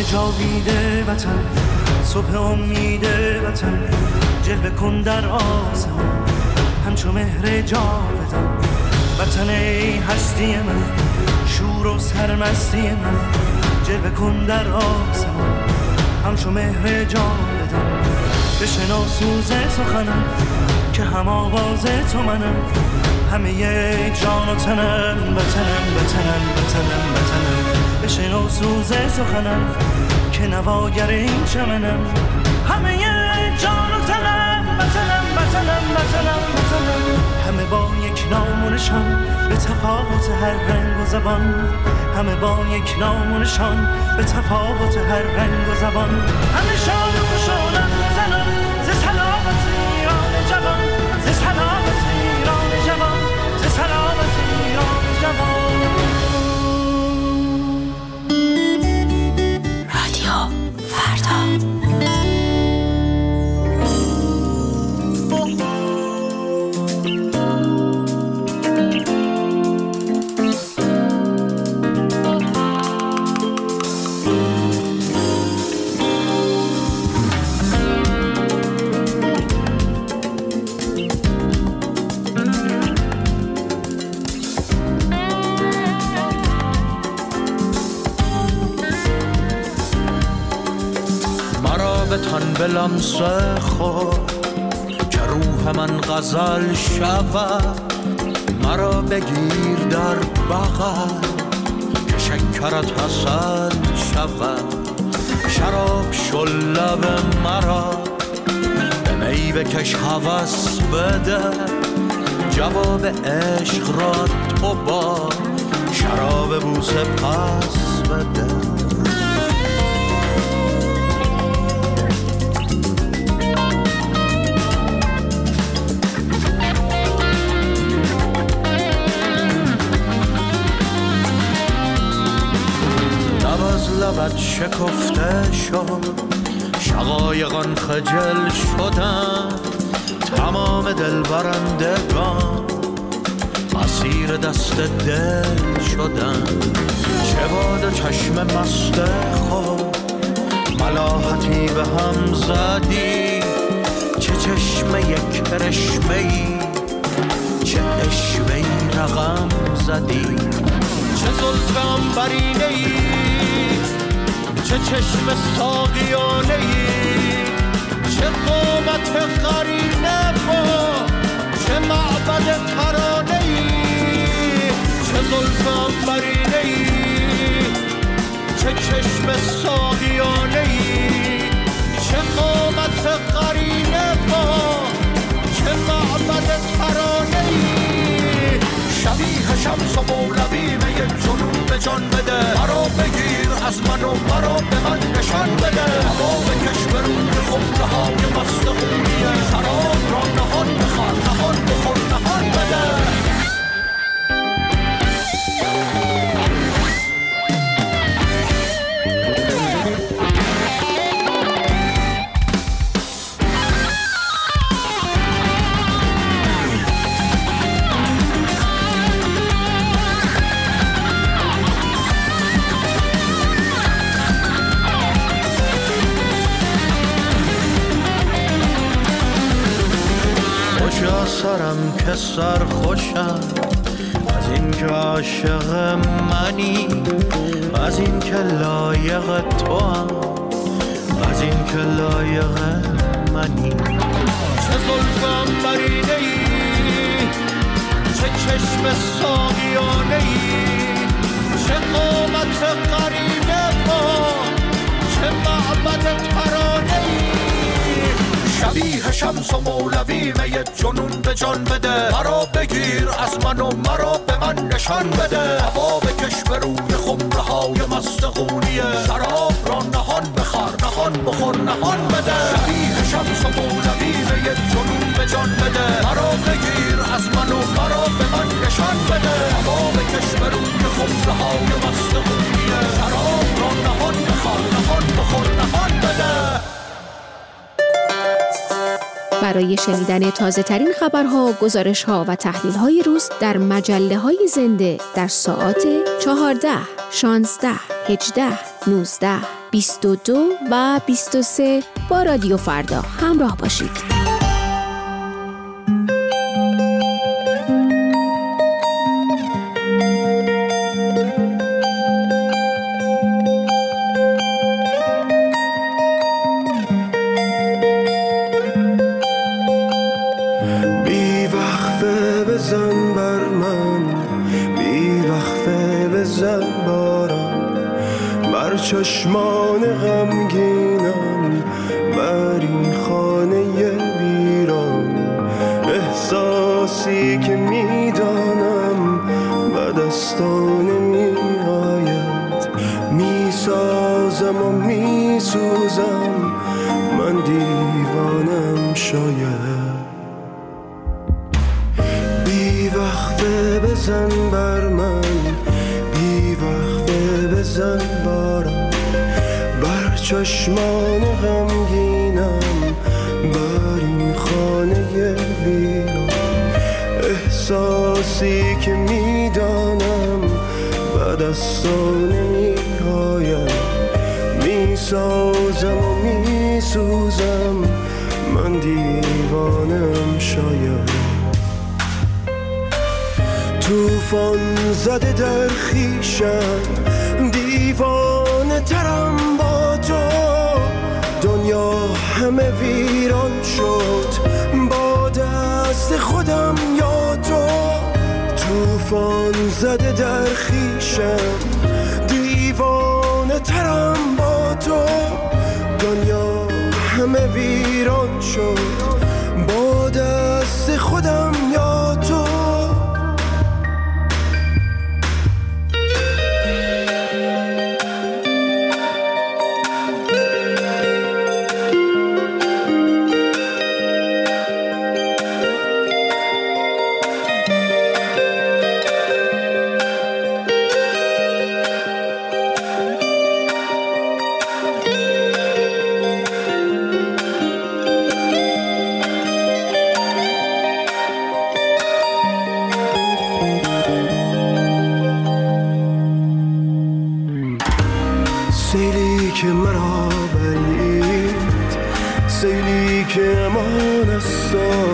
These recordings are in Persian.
جاوید وطن، صبح امید وطن، جلوه کن در آسمان همچو مهر جاودان. وطن ای هستی من، شور و سرمستی من، جلوه کن در آسمان همچو مهر جاودان. بشنو سوز سخنم که هم آواز تو منم، همه یک جان و تنم، وطنم وطنم وطنم وطنم. بشنو سوز سخنم که نواگر این چمنم، همه یک جان و تنم، وطنم وطنم وطنم وطنم. همه با یک نام و نشان به تفاوت هر رنگ و زبان، همه با یک نام و نشان به تفاوت هر رنگ و زبان. همه شاد و خوشحالم زنان ز سلامت ایران جوان، ز سلامت ایران جوان، ز سلامت ایران جوان. رادیو فردا. تن به لمس خود که روح من غزل شود، مرا بگیر در بغل که شکرت حسن شود. شراب شل لب مرا به می بکش هوس بده، جواب عشق را تو با شراب بوسه پس بده. لبت شکفته شد، شقایقان خجل شدن، تمام دل برندگان اسیر دست دل شدن. چه باد چشم مست خود ملاحتی به هم زدی، چه چشمه یک کرشمه‌ای، چه اشوه‌ای رقم زدی. چه زلفم برینه‌ای، چه چشم ساقیانه‌ای، چه قامت قرینه با چه معبد ترانه‌ای. چه زلفم برینه‌ای، چه چشم ساقیانه‌ای، چه قامت قرینه با چه معبد ترانه‌ای. شبیه شمس و مولوی یک جنون به جان بده، مرا بگیر از من و مرا به من نشان بده. هوا بکش به روی خمره های مست خونیه، شراب را نهان بخور نهان بخور نهان بده. سرم که سر خوشم از این که عاشق منی، از این که لایق تو هم، از این که لایق منی. چه زلفم برینه‌ای، چه چشم ساقیانه‌ای، چه قامت قرینه با چه معبد ترانه‌ای. شبیه شمس و مولوی می جنون به جان بده، مرا بگیر از من و مرا به من نشان بده. هوا بکش به روی خمره های مست خونیه، شراب را نهان بخور نهان بخور نهان بده. شبیه شمس و مولوی می جنون به جان بده، مرا بگیر از من و مرا به من نشان بده. هوا بکش به روی خمره های مست خونیه، شراب را نهان بخور نهان بخور نهان بده. برای شنیدن تازه ترین خبرها، گزارش‌ها و تحلیل‌های روز در مجله‌های زنده در ساعات 14، 16، 18، 19 22 و 23 با رادیو فردا همراه باشید. بزن بر من، بی وقفه بزن بارم، بر چشمان غمگینم، بر این خانه ویران. احساسی که میدانم به دستان نمیآید، میسازم و میسوزم، من دیوانم شاید. بزن بر من، بی وقفه بزن بارم، بر چشمان غمگینم، بر این خانه ویران. احساسی که میدانم به دستان نمیآید، میسازم و میسوزم، من دیوانم شاید. توفان زده در خویشم، دیوانه ترم با تو، دنیا همه ویران شد با دست خودم یا تو. توفان زده در خویشم، دیوانه ترم با تو، دنیا همه ویران شد با دست خودم یا تو. سیلی که مرا بلید، سیلی که امان است،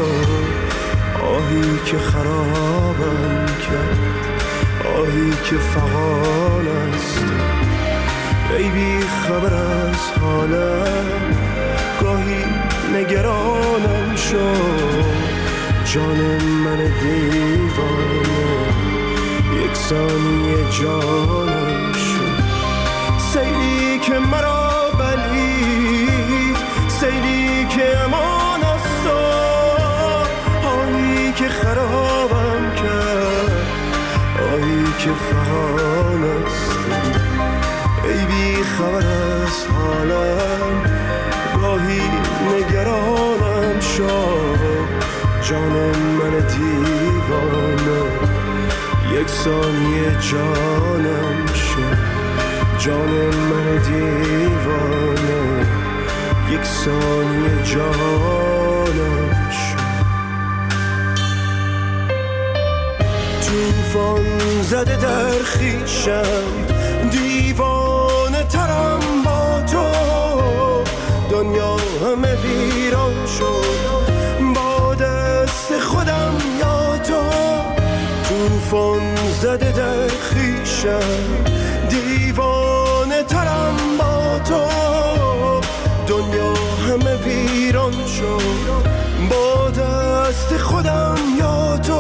آهی که خرابم کرد، آهی که فغان است. ای بی خبر از حالم، گاهی نگرانم شد، جان من دیوانه یک ثانیه جانم شد. سیلی که مرا بلید، سیلی که امان است، آهی که خرابم کرد، آهی که فغان است. ای بی خبر از حالم، گاهی نگرانم شد، جان من دیوانه یک ثانیه جانم شد، جان من دیوانه یک ثانیه جانم شد. توفان زده در خویشم، دیوانه ترم با تو، دنیا همه ویران شد با دست خودم یا تو. توفان زده در خویشم، دیوانه ترم با تو، دنیا همه ویران شد با دست خودم یا تو.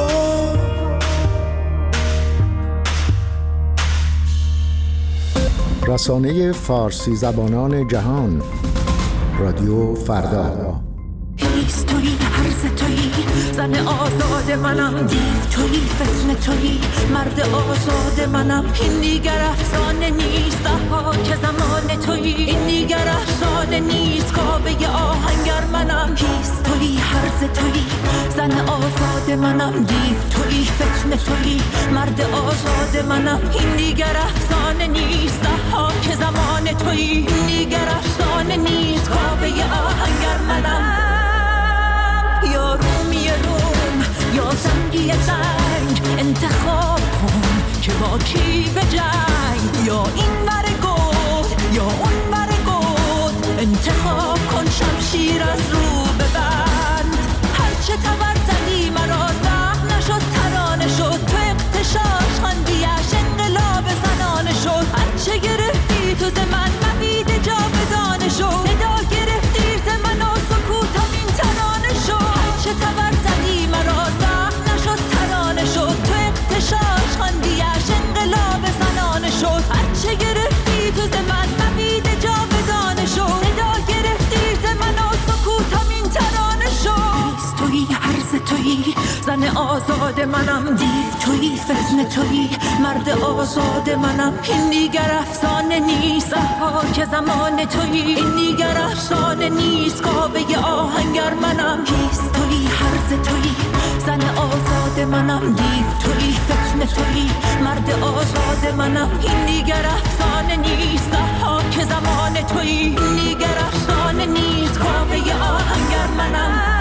رسانه فارسی زبانان جهان، رادیو فردا. هیست تویی، هرز تویی، زن آزاد منم، دیو تویی، فتنه تویی، مرد آزاد منم. این دیگر افسانه نیست، که زمان تویی، این دیگر افسانه نیست، کاوه آهنگر منم. هیست تویی، هرز تویی، زن آزاد منم، دیو تویی، فتنه تویی، مرد آزاد منم. این دیگر افسانه نیست، که زمان تویی، این دیگر افسانه نیست، کاوه آهنگر منم. یا رومی روم یا زنگی زنگ، انتخاب کن که با کی به جنگ، یا این ور گفت یا اون ور آزاد منم، دیو تویی فتنه تویی مرد آزاد منم. این دیگر افسانه نیست که زمان تویی، این دیگر افسانه نیست کاوه آهنگر منم. هیس تویی هرز تویی زن آزاد منم، دیو تویی فتنه تویی مرد آزاد منم. این دیگر افسانه نیست که زمان تویی، این دیگر افسانه نیست کاوه آهنگر منم.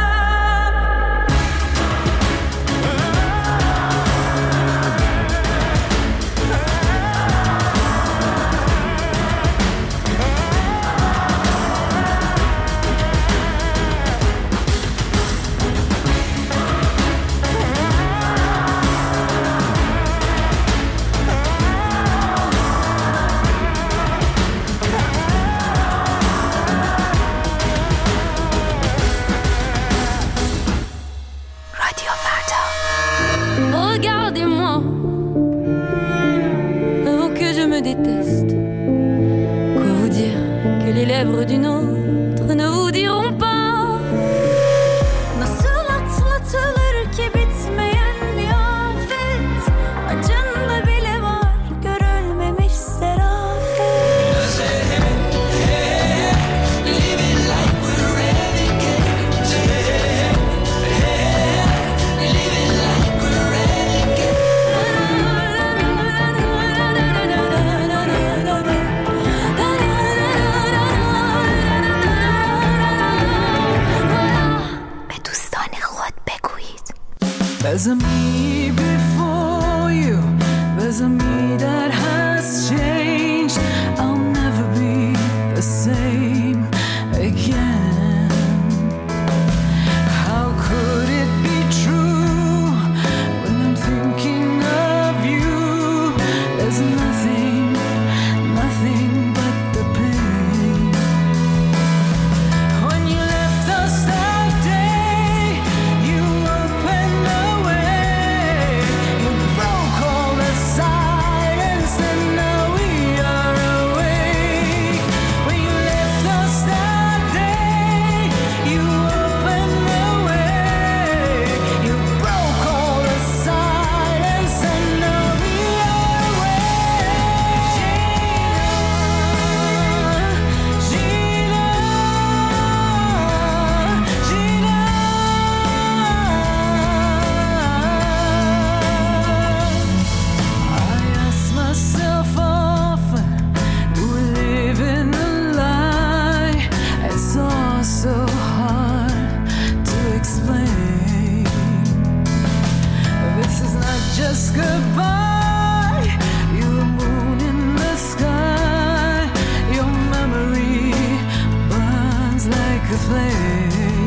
D'une autre ne vous diront pas. Nasıl atlatılır ki bitmeyen bir afet, acında bile var görülmemiş serafet. Living like we're renegades. Living like we're renegades. There's a me before you, there's a me that has changed. I'll never be the same again. How could it be true when I'm thinking of you? There's nothing, nothing but the pain. When you left us that day, you opened up. Just goodbye. You're a moon in the sky. Your memory burns like a flame.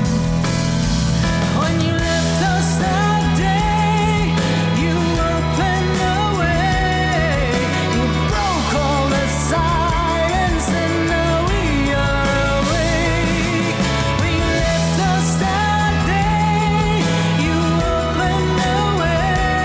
When you left us that day, you opened the way. You broke all the silence and now we are awake. When you left us that day, you opened the way.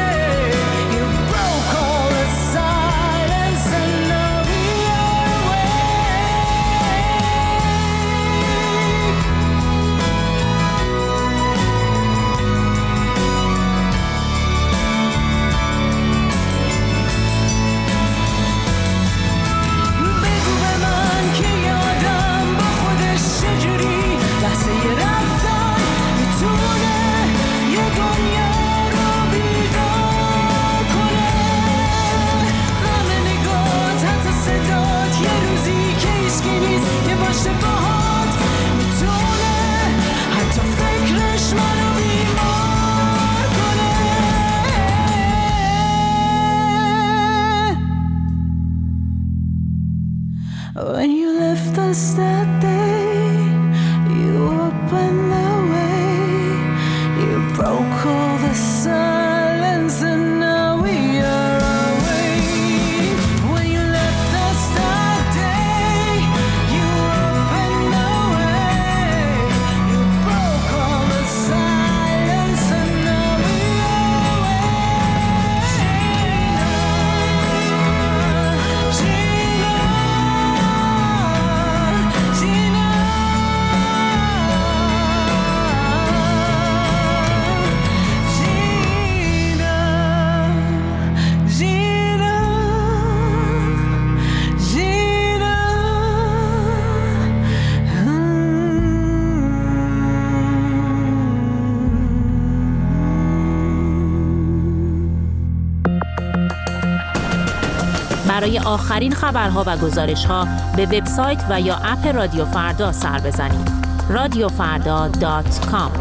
When you left us that day, you opened the way. You broke all the silence and now we are awake. When you left us that day, you opened the way. You broke all the silence and now we are awake. Gina, Gina. برای آخرین خبرها و گزارش‌ها به وبسایت و یا اپ رادیو فردا سر بزنید. radiofarda.com.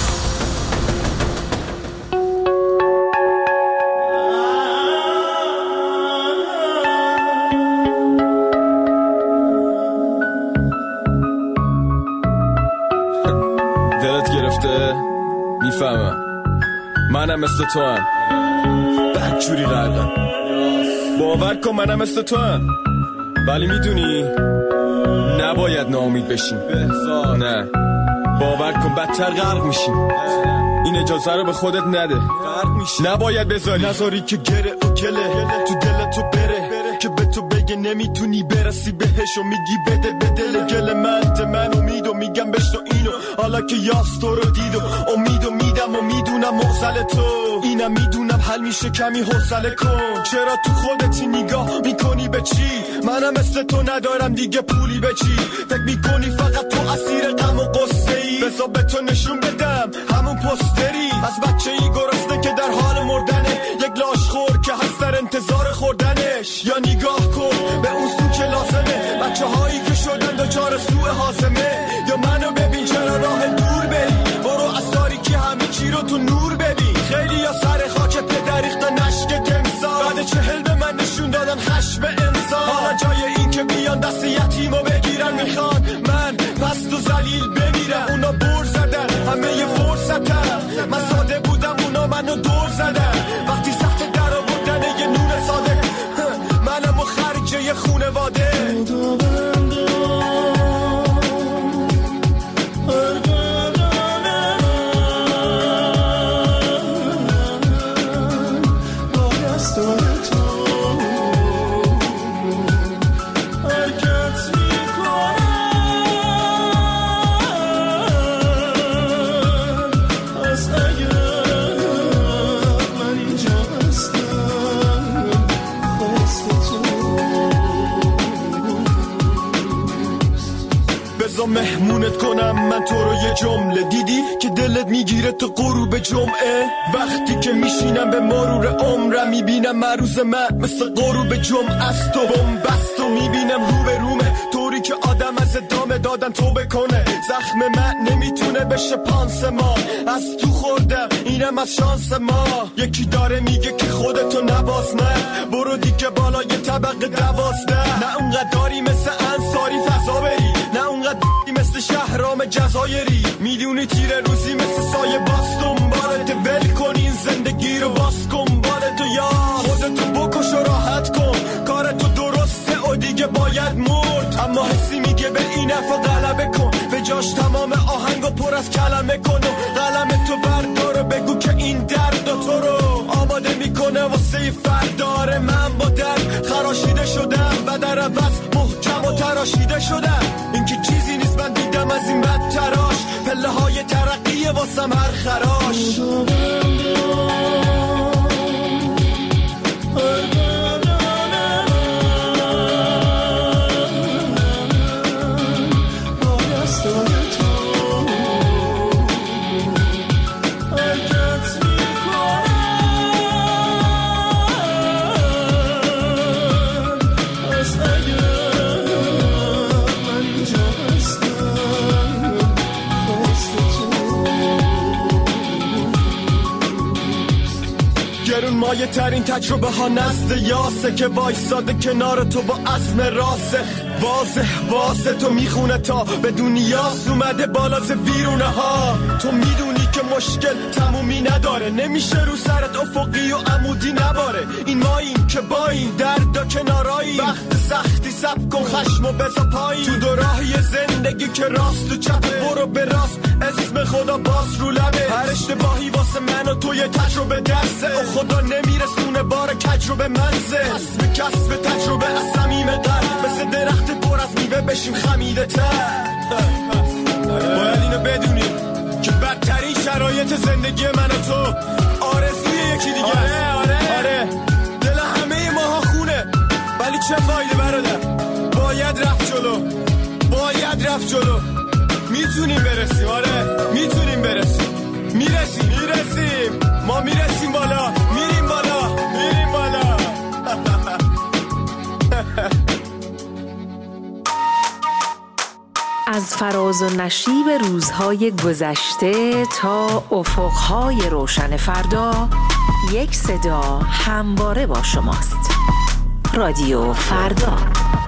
دلت گرفته؟ میفهمم، منم مثل تو هم بدجوری غرقم. باور کن منم مثل تو هم، ولی میدونی نباید ناامید بشیم. نه، باور کن بدتر غرق میشیم. این اجازه رو به خودت نده، نباید نذاری که گره و گله تو دلتو بره، که به تو بگه نمیتونی برسی بهش و میگی بده به دل گل من امید و میگم بشنو اینو، حالا که یاس تو رو دید و امید و میدم و میدونم مغزل تو اینم میدونم حل میشه کمی حوصله کن. چرا تو خودتی نگاه میکنی به چی؟ منم مثل تو ندارم دیگه پولی به چی؟ فکر میکنی فقط تو اسیر غم و قصه ای؟ بذار به تو نشون بدم همون پستری از بچه ای گرسنه که در حال مردنه، یک لاشخور که هست در انتظار خوردنش. یا نگاه کن به اون سو که لازمه، بچه هایی که شدن دچار سوء هاضمه. یا منو ببین چرا راه دور بری، برو از تاریکی همه چی رو تو نور ببین. خیلی یا سر خاک پدر ریختن نشک تمثال، بعد 40 به من نشون دادن خشم انسان. حالا جای این که بیان دست یتیمو بگیرن میخوان من پست و ذلیل بمیرم. اونا بر زدن همه یه فرصتم، من ساده بودم اونا منو دور زدن. وقتی سخت در آوردن یه نون ساده، منم و خرج یه خونواده. مهمونت کنم من تو رو یه جمله، دیدی که دلت میگیره تو غروب جمعه؟ وقتی که میشینم به مرور عمرم میبینم مروز من مثل غروب جمعه است و بومبست و میبینم رو به رومه، طوری که آدم از ادامه دادن تو بکنه. زخم من نمیتونه بشه پانسمان، از تو خوردم اینم از شانس ما. یکی داره میگه که خودتو نباز، من برو دیگه بالای طبقه 12. نه اونقدر داری مثل انصاری فضا بری، نه اونقدر مثل شهرام جزایری. میدونی تیر روزی مثل سایه باز دنبالت، ول کن این زندگی رو باز کن بالتو، یا خودتو بکش و راحت کن. کارتو درسته و دیگه باید مرد، اما حسی میگه به این حرفا غلبه کن. به جاش تمام آهنگو پر از کلمه کن و قلم تو بردار و بگو که این درد تو رو آماده میکنه واسه فردار. من با درد خراشیده شدم و در عوض محکم و تراشیده شدم. این که چیزی نیست من دیدم از این بد تراش، پله های ترقیه واسم هر خراش. مایه ترین تجربه ها نزد یاسه، که وایساده کنار تو با عزم راسه. واضح تو میخونه تا به دنیاس اومده بالا ز ویرونه ها. تو میدونی که مشکل تمومی نداره، نمیشه رو سرت افقی و عمودی نباره. این ماییم که با این درد و کنارایی، وقت سختی سب کن خشم و بزا پایی. تو دو راهی زندگی که راست و چپ، برو به راست اسم خدا باز رو لبه. هر اشتباهی واسه من و تو یه تجربه درسه، و خدا نمیرسونه بار تجربه منزه. کسب تجربه از صمیم قلب، مثل درخت پر از میوه بشیم خمیده تر. باید اینو بدونیم که بدترین شرایط زندگی من و تو آرزوی یکی دیگه است. آره دل همه ماها خونه، ولی چه فایده برادر؟ باید رفت جلو. میتونیم برسیم، آره میتونیم برسیم. میرسیم ما، میرسیم بالا، میریم بالا. از فراز و نشیب روزهای گذشته تا افقهای روشن فردا، یک صدا همواره با شماست. رادیو فردا.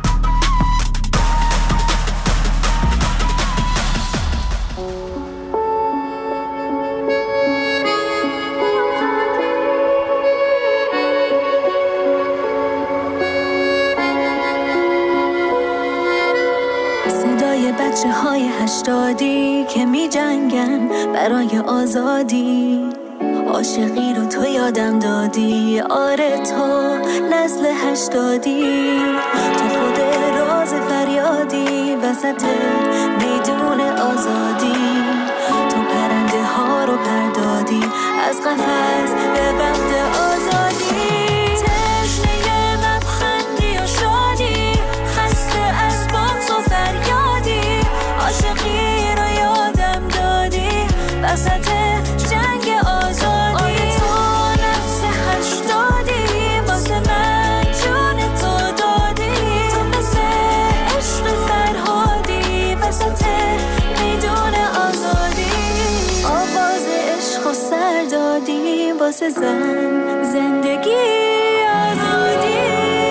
بچه های 80 که می جنگن برای آزادی، عاشقی رو تو یادم دادی، آره تو نسل 80، تو خود راز فریادی وسط میدون آزادی، تو پرنده ها رو پردادی از قفس به وقت آزادی. عاشقی رو یادم دادی وسط جنگ آزادی، آره تو نفس 80 واسه من جون تو دادی، تو مثل عشق فرهادی وسط میدون آزادی، آواز عشق و سر دادی واسه زن زندگی آزادی.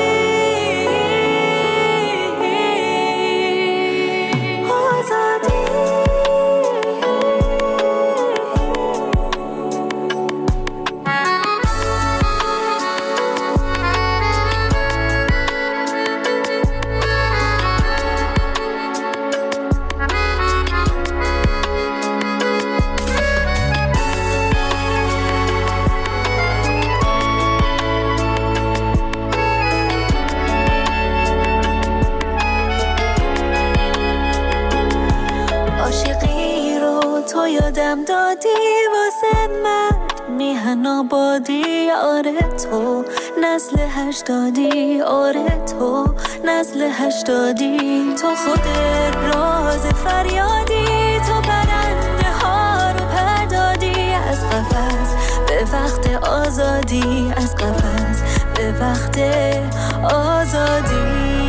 یادم دادی واسه من میهن آبادی، آره تو نسل 80، آره تو نسل 80، تو خود راز فریادی، تو پرنده ها رو پردادی از قفس به وقت آزادی، از قفس به وقت آزادی.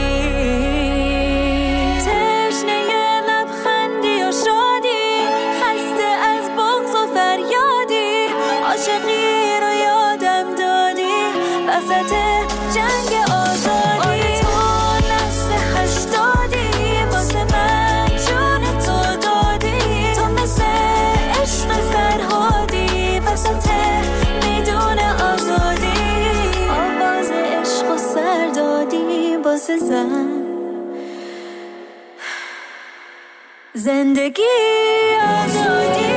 عاشقی رو یادم دادی وسط جنگ آزادی، آره تو نسل 80 واسه من جون تو دادی، تو مثل عشق فرهادی وسط میدون آزادی، آواز عشق و سر دادی واسه زن زندگی آزادی.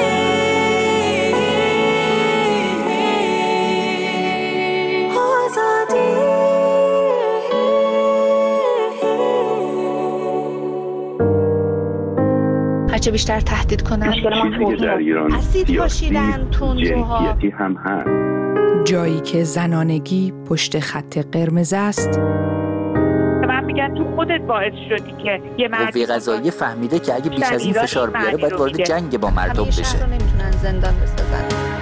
هرچه بیشتر تهدید کنن اسید پاشیدن، تندروها هم هست. جایی که زنانگی پشت خط قرمز است. من میگم تو خودت باعث شدی که یه قوه قضاییه فهمیده که اگه بیش از این فشار بیاره باید وارد جنگ با مردم بشه. همیشه رو نمیتونن زندان بسازن.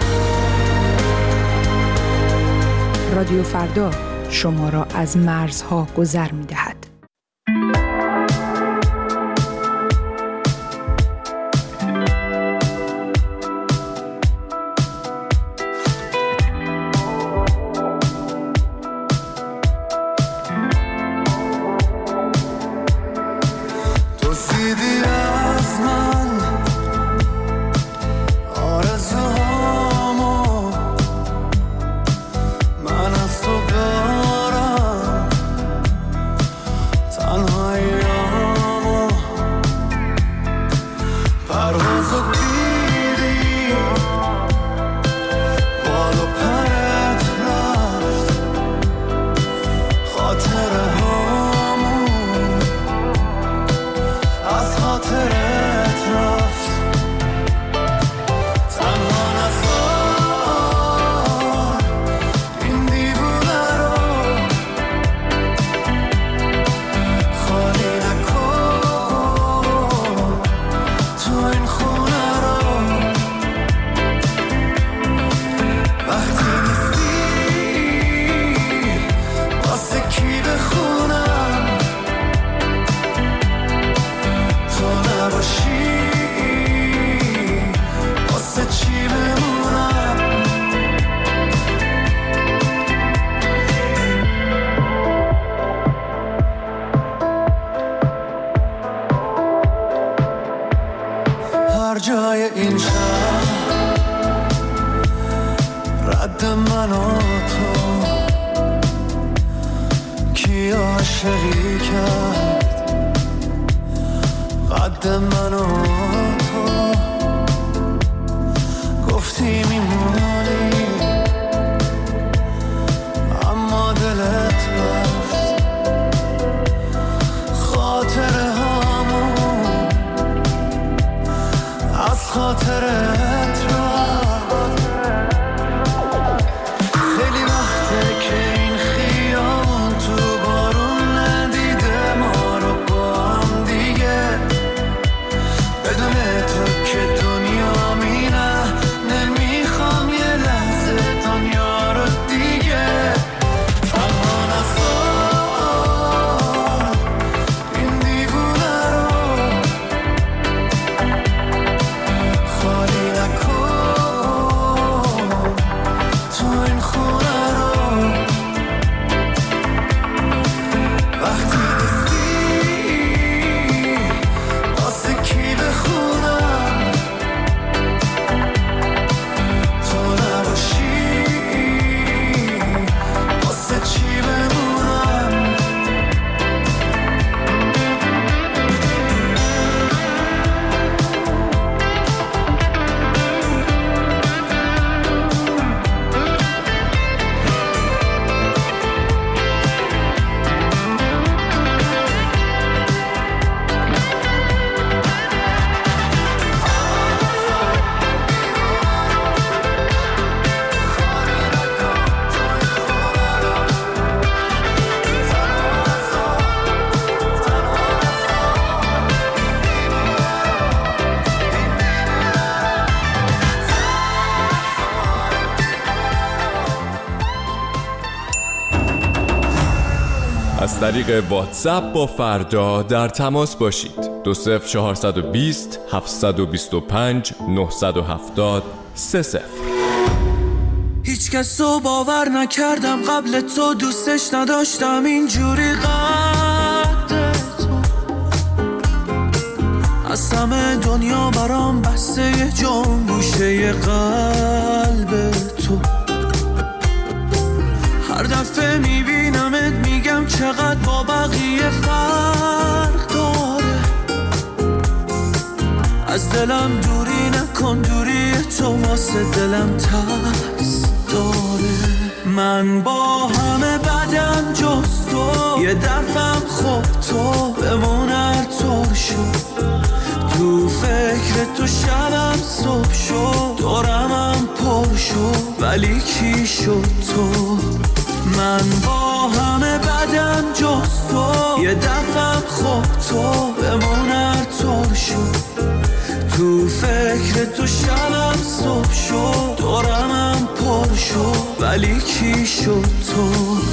رادیو فردا شما را از مرزها گذر می‌دهد. وقتی نیستی واسه کی بخون من و تو کی عاشقی کرد قد من و تو گفتی میمونی اما دلت رفت خاطر همون از خاطرت رفت خیلی وقته که این خیابون تو بارون ندیده ما رو با هم دیگه بدون تو که دنیا مینه نمیخوام یه لحظه دنیا رو دیگه تنها نذار این دیوونه رو خالی نکن تو این خونه رو وقتی نیستی واسه کی بخونم تو نباشی واسه چی بمونم از طریق واتساپ با فردا در تماس باشید. 20420 725 970 30. هیچ کس رو باور نکردم قبل تو دوستش نداشتم اینجوری قد تو از همه دنیا برام بسته یه جون گوشه قلب تو هر دفعه میبینمت میگم چقدر با بقیه فرق داره از دلم دوری نکن دوری تو واسه دلم ترس داره من با همه بدم جز تو یه دفعم خوب تو بمون هر طور شد تو فکر تو شبم صبح شد دورمم پر شد ولی کی شد تو من با همه بدم جز تو یه دفعم خوب تو بمون هر طور شد تو فکر تو شبم صبح شد دورمم پر شد ولی کی شد تو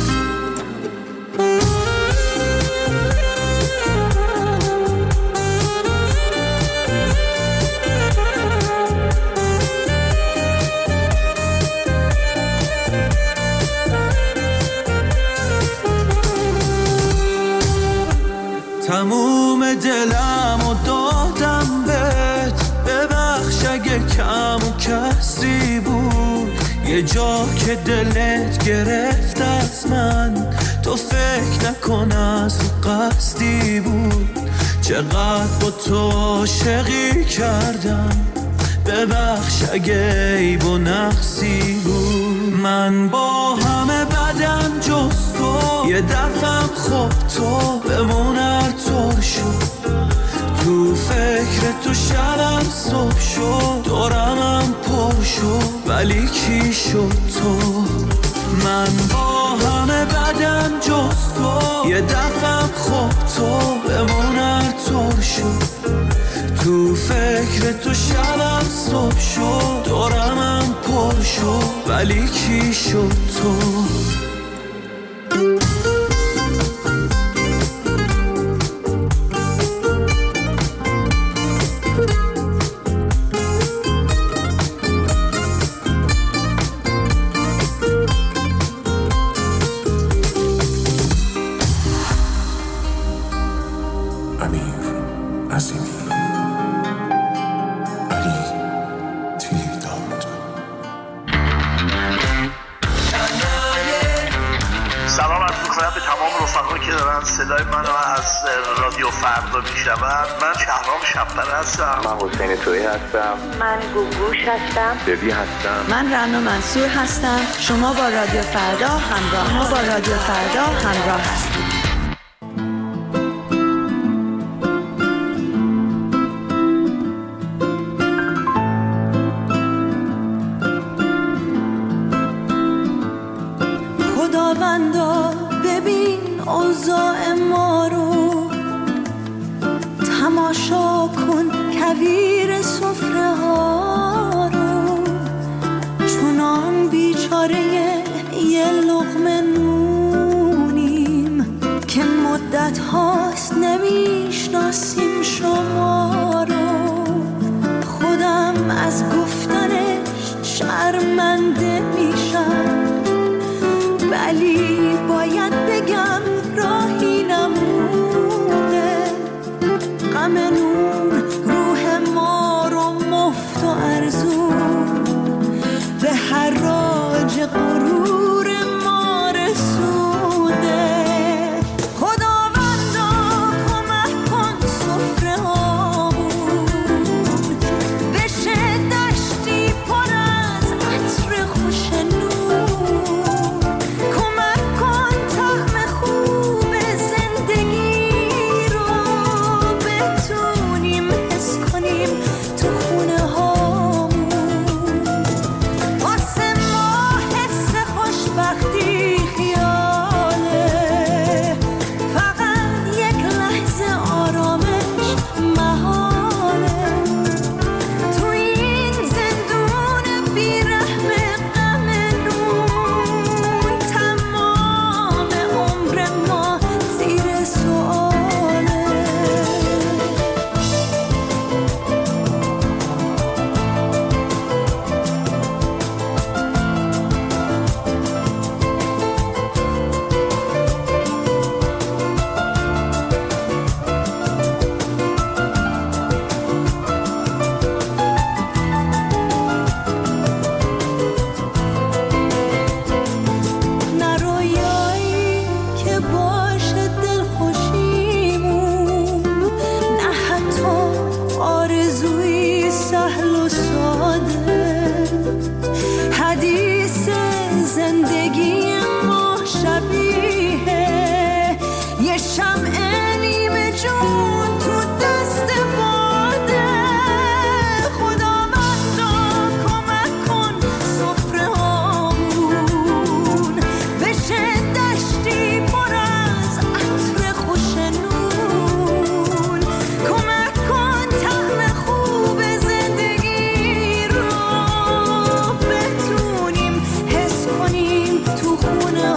تموم دلم و دادم بهت ببخش اگه کم و کسری بود یه جا که دلت گرفت از من تو فکر نکن از قصدی بود چقدر با تو عاشقی کردم ببخش اگه عیب و نقصی بود من با همه بدم جز تو یه دفعم خوب تو بمون هر طور شد تو فکر تو شبم صبح شد دورمم پر شد ولی کی شد تو من با همه بدم جز تو یه دفعم خوب تو بمون هر طور شد تو فکر تو شبم صبح شد دورمم پر شد ولی کی شد تو که دارن صدای منو از رادیو فردا میشنون. من شهرام شب‌پره هستم. من حسین تویی هستم. من گوگوش هستم. ببی هستم. من رنا منصور هستم. شما با رادیو فردا همراه هستید. خداوندا ببین اوضاع ما رو، تماشا کن کویر سفره ها رو، چونان بیچاره یه لقمه نونیم که مدت هاست نمیشناسیم شما رو. خودم از گفتنش شرمنده میشم، ولی باید بگم راهی نمونده. غم نون روح ما رو مفت و ارزون به حراج غرور ما رسونده. خداوندا کمک کن سفره هامون بشه دشتی پر از عطر خوش نون. کمک کن طعم خوب زندگی رو بتونیم حس کنیم تو خونه هامون. واسه ما حس خوشبختی خیاله، فقط یک لحظه آرامش محاله. تو این زندون بیرحم غم نون، تمام عمر ما زیر سؤاله. نه رویایی که باشه دلخوشیمون، نه حتی آرزویی سهل و ساده. حدیث زندگی ما شبیه یه شمع نیمه جون تو دست باده. خداوندا کمک کن سفره هامون بشه دشتی پر از عطر خوش نون. کمک کن طعم خوب زندگی رو بتونیم حس کنیم تو خونه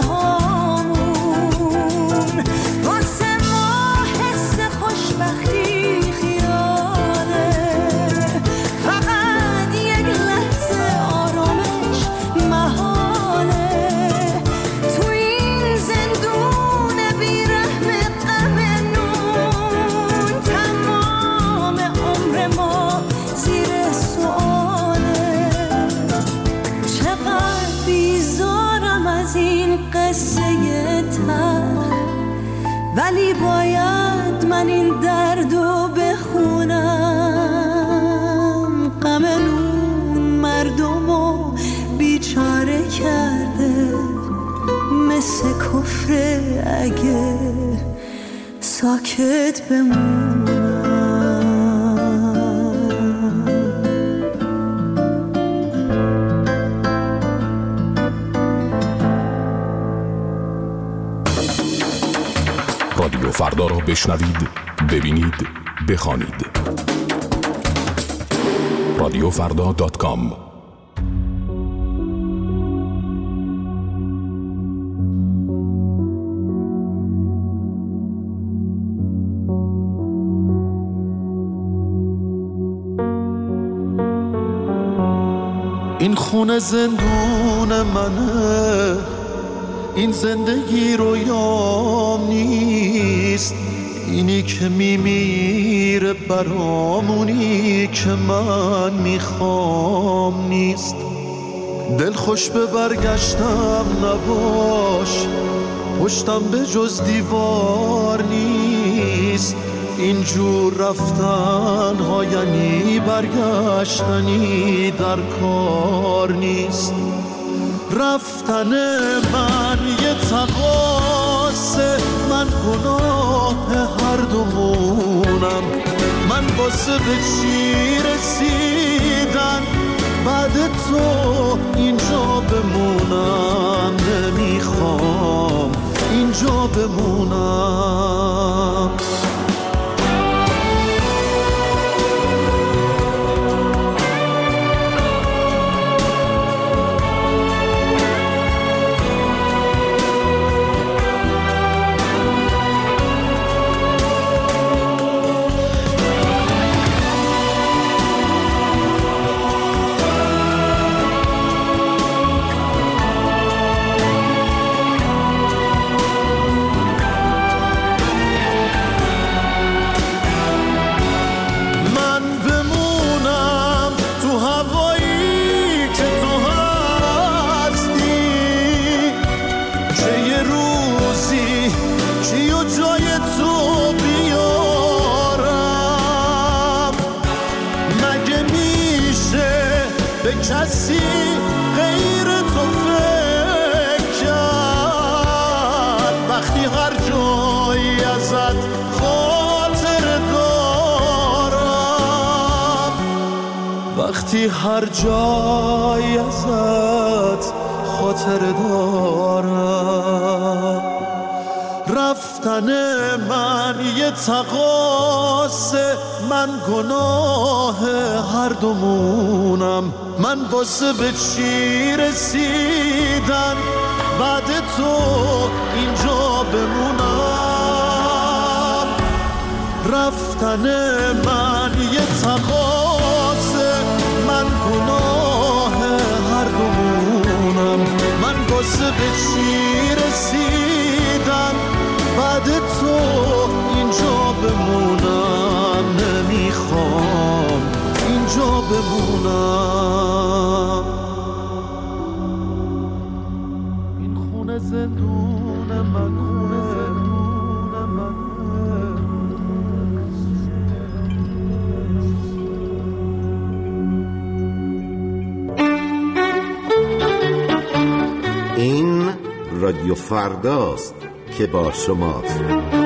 هامون. واسه ما حس خوشبختی خیاله، فقط یک لحظه آرامش محاله. تو این زندون بیرحم غم نون، تمام عمر ما زیر سؤاله. چقدر بیزارم از این قصه تلخ، ولی باید من این دردو بخونم. غم نون مردمو بیچاره کرده، مثل کفر اگه ساکت بمونم. رادیو فردا را بشنوید، ببینید، بخوانید. رادیوفردا.com. این خونه زندون منه، این زندگی رویام نیست. اینی که میمیره برامونی که من میخوام نیست. دل خوش به برگشتم نباش، پشتم به جز دیوار نیست، اینجور رفتن ها یعنی برگشتنی در کار نیست. رفتن من یه تقاصه، من گناه هر دومونم. من واسه به چی رسیدن بعد تو اینجا بمونم، نمیخوام اینجا بمونم. کسی غیر تو فکر کرد وقتی هر جایی ازت خاطر دارم، وقتی هر جایی ازت خاطر دارم. رفتن من یه تقاصه، من گناه هر دومونم. من واسه به چی رسیدن بعد تو اینجا بمونم. رفتن من یه تقاصه، من گناه هر دومونم. من واسه به چی رسیدن بعد تو اینجا بمونم، نمیخوام اینجا بمونم. این خونه زندون من، خونه زندون من. این رادیو فرداست که با شماست.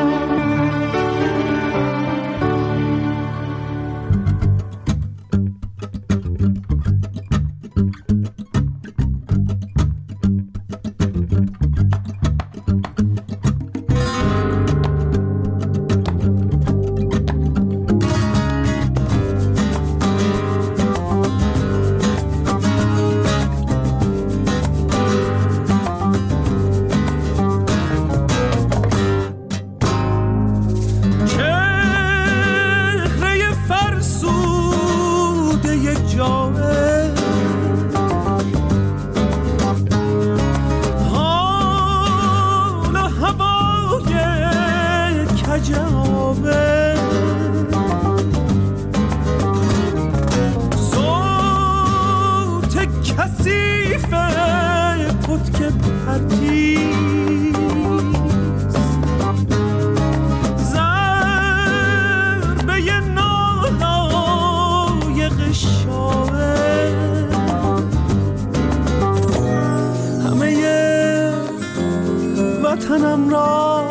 وطنم را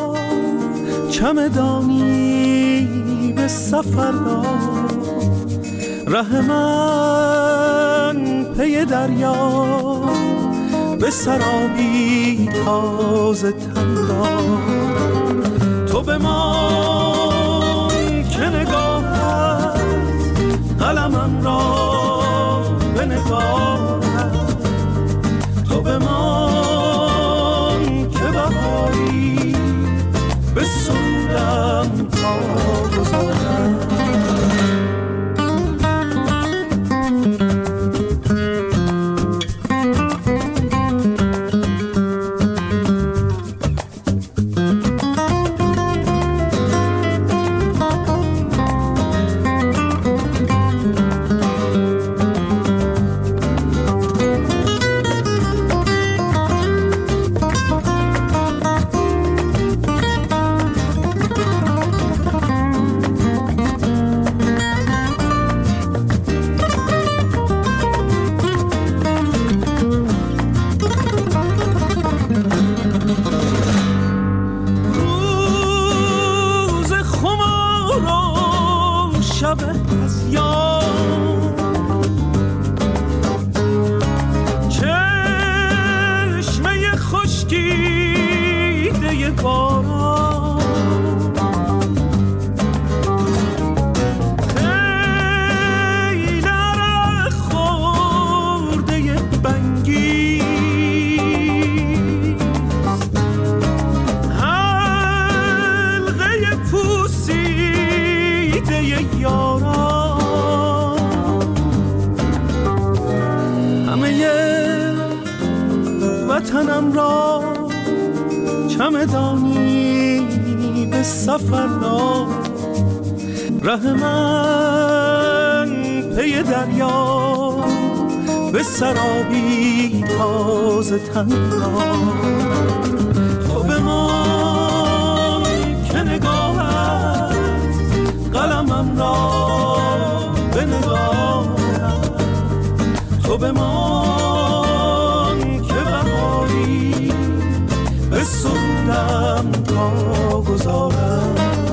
چمدانی به سفر دار، ره من پی دریا به سرابی تازه تن دار. تو به من که نگاهت قلمم را به نگاهت، تو به من که بهاری به سودم تا گذارم. تنم را چمدانی به سفر داد، ره من پی دریا به سرابی تازه تنها. تو بمان که نگاهت قلمم را به نگاهت، تو بمان که بهاری به سودم تا گذارم.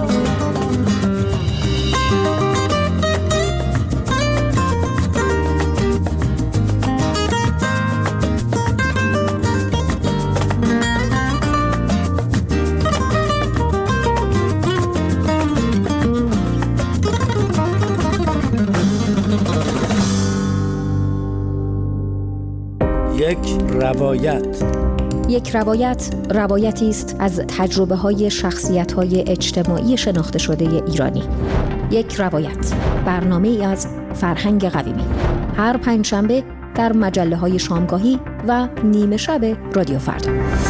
یک روایت روایتی است از تجربه‌های شخصیت‌های اجتماعی شناخته شده ایرانی. یک روایت، برنامه‌ای از فرهنگ قویمی، هر پنجشنبه در مجله‌های شامگاهی و نیمه شب رادیو فردا.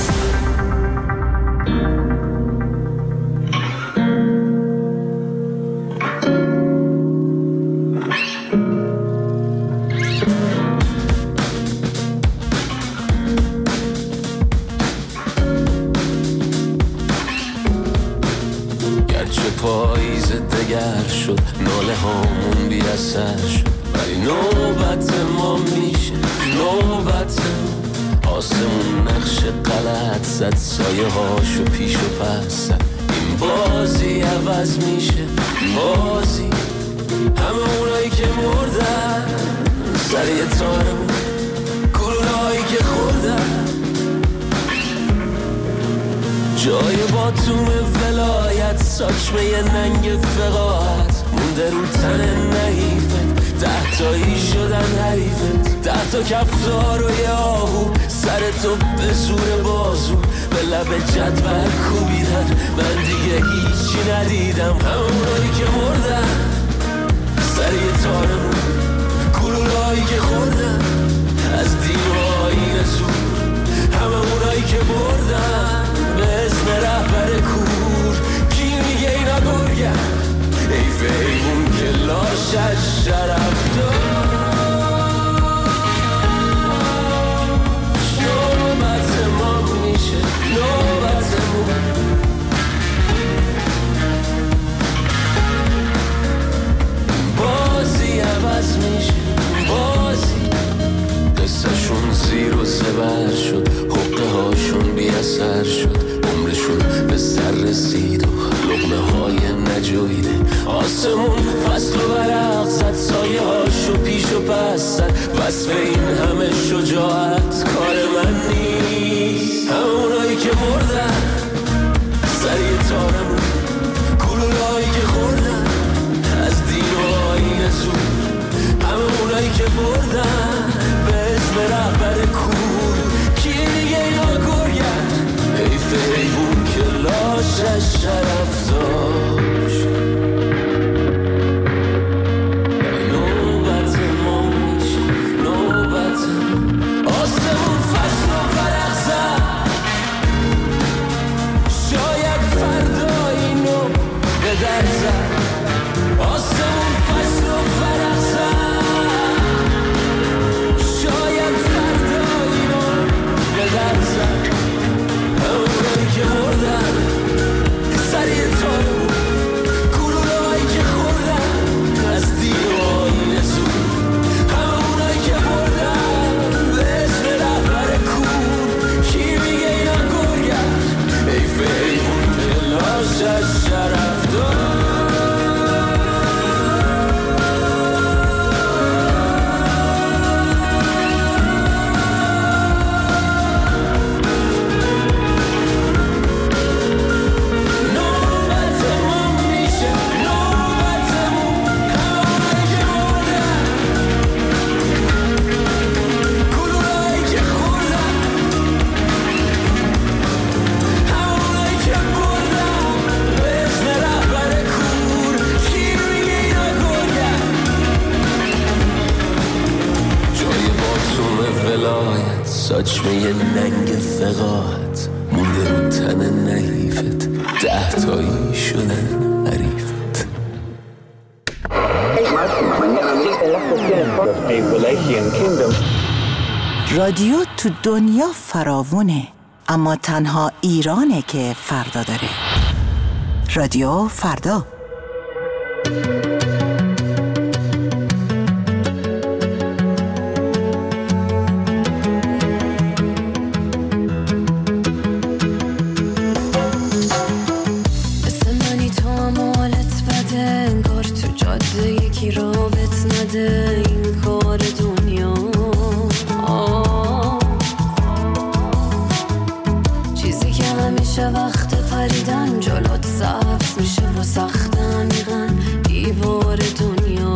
پاییز دگر شد، ناله هامون بی اثر شد، ولی نوبت ما میشه، نوبت آسمون نقش غلط زد، سایه هاشو پیش و پس زد. این بازی عوض میشه، بازی همه اونایی که مردن سر یه تارمون، گلولهایی که خوردن جای باتوم ولایت، ساچمه ننگ فقاعت مونده رو تن نحیفت، 10 تایی شدن حریفت، 10 تا کفتار و یه آهو سر تو به زور بازو به لب جدول کوبیدن. من دیگه هیچی ندیدم، همونایی که مردن سر یه تارمون، گلولهایی که خوردن از دین و آیین زور، همه اونایی که بردن به اسم رهبر کور. کی میگه اینا گرگن؟ حیف حیوون که لاشش شرف داشت. نوبت ما میشه، نوبتمون بازی عوض میشه، بازی قصهشون زیر و زبر شد، حقه هاشون بی اثر شد، عمرشون به سر رسید و لقمه های نجویده. آسمون فصل و ورق زد، سایه هاشو پیش و پس زد، وصف این همه شجاعت کار من نیست. همونایی که مردن سر یه تارمون، گلولهایی که خوردن از دین و آیین زور، همه اونایی که بردن به اسم رهبر کور. کی دیگه اینا گرگن؟ حیف حیوون که لاشش شرف داشت. نوبت ما میشه، نوبت آسمون فصل و ورق زد، شاید فردا اینو به در زد. آسمون فصل و ورق زد، شاید فردا اینو به در زد. همونایی که مردن سر یه تارمون، حجمه ننگ فقاعت مونده رو تن نحیفت 10 تایی شدن حریفت. رادیو تو دنیا فراوونه، اما تنها ایرانه که فردا داره. رادیو فردا. این کار دنیا چیزی که همیشه وقت پریدن جلوت سبز میشه و سخت عمیقاً دیوار دنیا.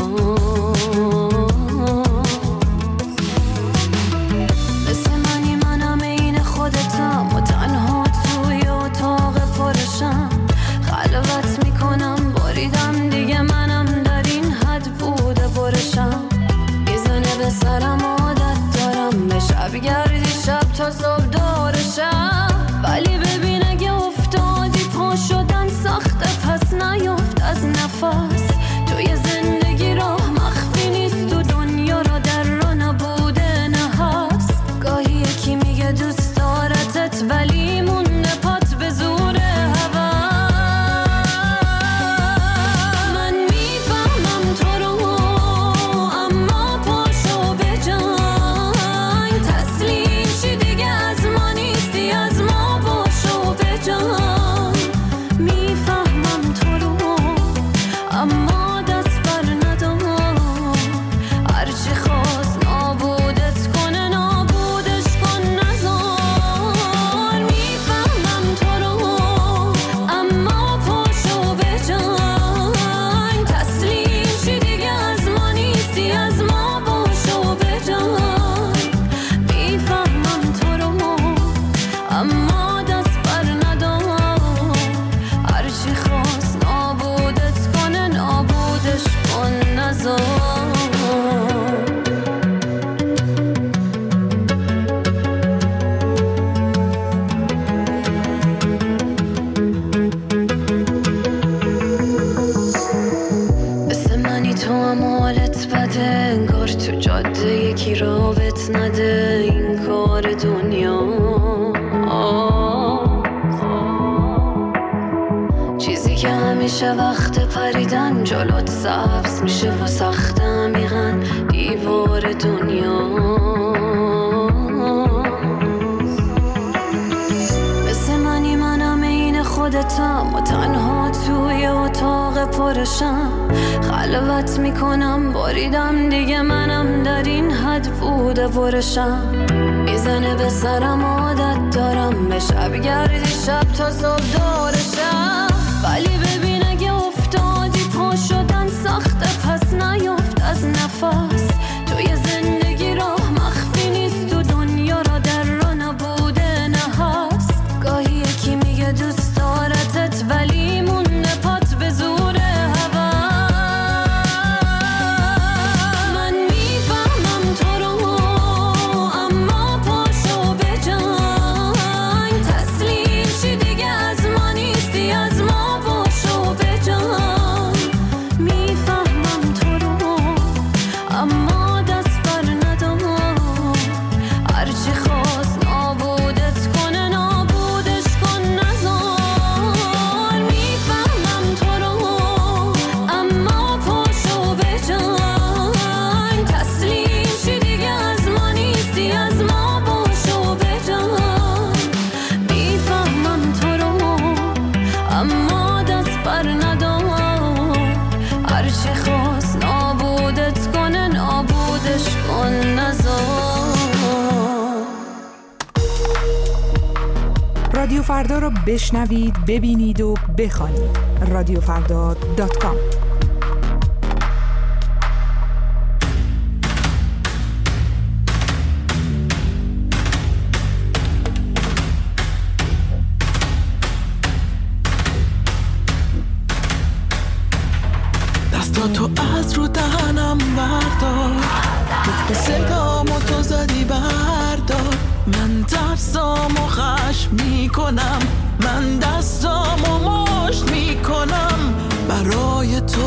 مثل منی منم این خودتم و تنها توی اتاق پرشم خلوت میکنم باریدم دیگه منم در این حد بوده برشم میزنه به سرم عادت دارم به شب گردی شب تا صبح دارشم ولی ببین اگه افتادی پا شدن سخته پس نیفت از نفس توی زندگی راه مخفی نیست تو دنیا را در را نبوده نه هست گاهی یکی میگه دوست دارتت ولی مونده پات به زور هوا من میفهمم تو رو اما پاشو به جنگ تسلیم شی دیگه از ما نیستی از ما باشو به جنگ میفهمم تو رو اما دست بر ندار هرچی خواست نابودت کنه نابودش کن نزار میفهمم تو رو اما پاشو به جنگ تسلیم شی دیگه از ما نیستی از ما باشو به جنگ میفهمم تو رو اما دست بر ندار هرچی خواست نابودت کنه نابودش کن نزار. مثل منی تو هم حالت بده انگار تو جاده یکی رابط نده این کار دنیا چیزی که همیشه وقت پریدن جلوت سبز میشه و سخت عمیقاً دیوار دنیا مثل منی منم این خودتم و تنها توی اتاق پرشم خلوت میکنم باریدم دیگه منم در این حد بوده برشم میزنه به سرم عادت دارم به شب گردی شب تا صبح دارشم ولی ببین اگه افتادی پا شدن سخته پس نیفت از نفس توی زندگی راه مخفی نیست تو دنیا را در را نبوده نه هست گاهی یکی میگه دوست دارتت ولی مونده پات به زور هوا من میفهمم تو رو اما پاشو به جنگ تسلیم شی دیگه از ما نیستی از ما باشو به جنگ میفهمم تو رو اما دست بر ندار هرچی خواست نابودت کنه نابودش کن نزار میفهمم تو رو اما پاشو به جنگ تسلیم شی دیگه از ما نیستی از ما باشو به جنگ میفهمم تو رو اما دست بر ندار هرچی خواست نابودت کنه نابودش کن نزار. رادیو فردا رو بشنوید، ببینید و بخوانید. رادیوفردا.com. دستاتو از رو دهنم بردار گفت صدامو تو زدی بردار من ترسامو خشم میکنم، من دستامو مشت میکنم برای تو،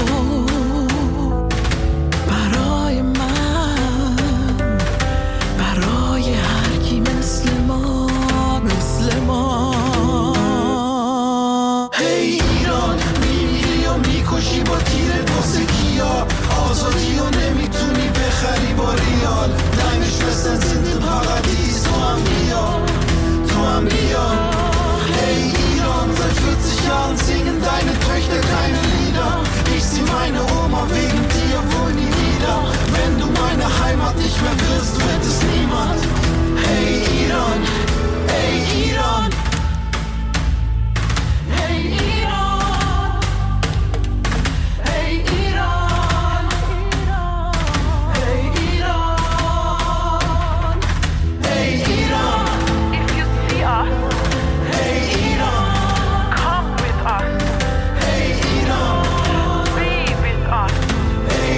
برای من، برای هر کی مثل ما، مثل ما. هی ایران، میمیری و میکشی با تیرت واسه کیا، آزادی و نمیتونی بخری با ریال، deine Schwestern sind im Paradies, تو هم بیا، تو هم بیا. Hey Iran, seit 40 Jahren singen deine Töchter keine Lieder, ich sieh meine Oma wegen dir wohl nie wieder, wenn du meine Heimat nicht mehr wirst, wird es niemand. Hey Iran, hey Iran, hey Iran, hey Iran, hey Iran, hey Iran. If you see us, hey Iran, come with us. Hey Iran, be with us. hey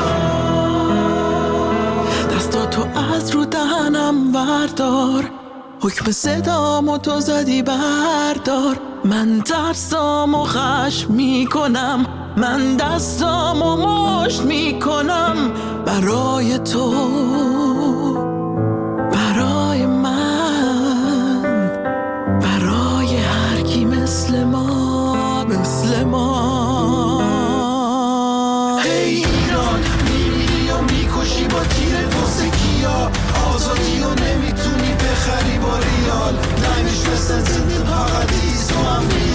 Iran. دستاتو از رو دهنم بردار، حکم صدامو تو زدی بردار. من ترسامو خشم میکنم، من دستامو مشت میکنم برای تو، برای من، برای هر کی مثل ما، مثل ما. Hey ایران، میمیری و میکشی با تیرت واسه کیا، آزادی و نمیتونی بخری با ریال، deine Schwestern sind im Paradies, تو هم بیا.